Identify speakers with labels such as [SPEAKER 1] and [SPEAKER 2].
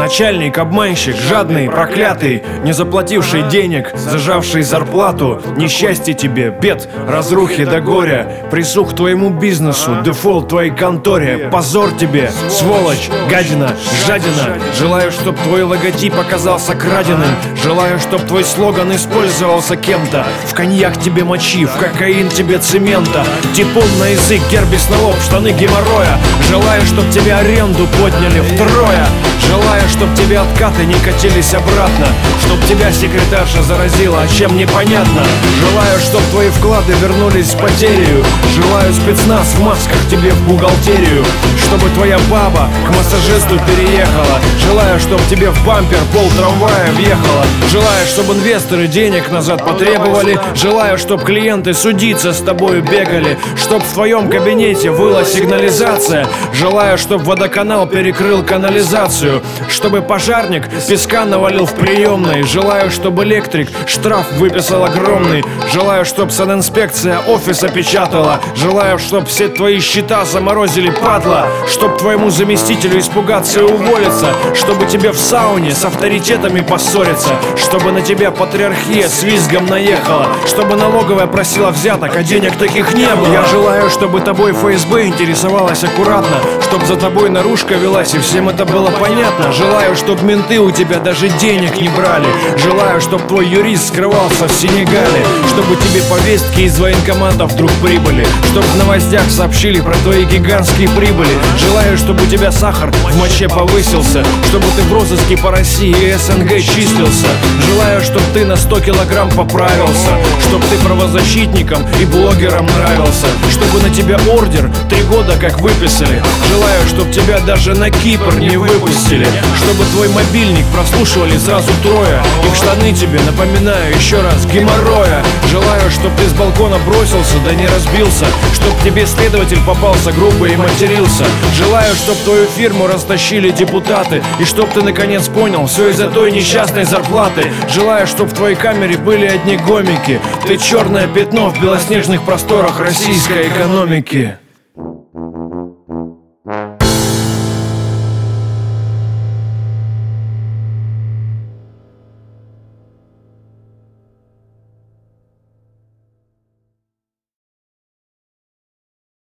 [SPEAKER 1] Начальник, обманщик, жадный, проклятый, не заплативший денег, зажавший зарплату. Несчастье тебе, бед, разрухи до горя, присух твоему бизнесу, дефолт твоей конторе. Позор тебе, сволочь, гадина, жадина. Желаю, чтоб твой логотип оказался краденым. Желаю, чтоб твой слоган использовался кем-то. В коньяк тебе мочи, в кокаин тебе цемента. Типун на язык, гербис на лоб, штаны геморроя. Желаю, чтоб тебе аренду подняли втрое. Желаю, чтоб тебе откаты не катились обратно. Чтоб тебя секретарша заразила, а чем непонятно. Желаю, чтоб твои вклады вернулись с потерею. Желаю спецназ в масках тебе в бухгалтерию. Чтобы твоя баба к массажисту переехала. Желаю, чтоб тебе в бампер пол трамвая въехала. Желаю, чтоб инвесторы денег назад потребовали. Желаю, чтоб клиенты судиться с тобою бегали. Чтоб в твоем кабинете выла сигнализация. Желаю, чтоб водоканал перекрыл канализацию. Чтобы пожарник песка навалил в приемной. Желаю, чтобы электрик штраф выписал огромный. Желаю, чтоб санинспекция офис опечатала. Желаю, чтоб все твои счета заморозили, падла. Чтоб твоему заместителю испугаться и уволиться. Чтобы тебе в сауне с авторитетами поссориться. Чтобы на тебя патриархия с визгом наехала. Чтобы налоговая просила взяток, а денег таких не было. Я желаю, чтобы тобой ФСБ интересовалась аккуратно. Чтоб за тобой наружка велась и всем это было понятно. Желаю, чтоб менты у тебя даже денег не брали. Желаю, чтоб твой юрист скрывался в Сенегале. Чтобы тебе повестки из военкоматов вдруг прибыли. Чтоб в новостях сообщили про твои гигантские прибыли. Желаю, чтобы у тебя сахар в моче повысился. Чтобы ты в розыске по России и СНГ числился. Желаю, чтоб ты на 100 килограмм поправился. Чтоб ты правозащитникам и блогерам нравился. Чтобы на тебя ордер 3 года как выписали. Желаю, чтоб тебя даже на Кипр не выпустили. Чтобы твой мобильник прослушивали сразу трое. И в штаны тебе, напоминаю еще раз, геморроя. Желаю, чтоб ты с балкона бросился, да не разбился. Чтоб тебе следователь попался грубо и матерился. Желаю, чтоб твою фирму растащили депутаты. И чтоб ты наконец понял, все из-за той несчастной зарплаты. Желаю, чтоб в твоей камере были одни гомики. Ты черное пятно в белоснежных просторах российской экономики.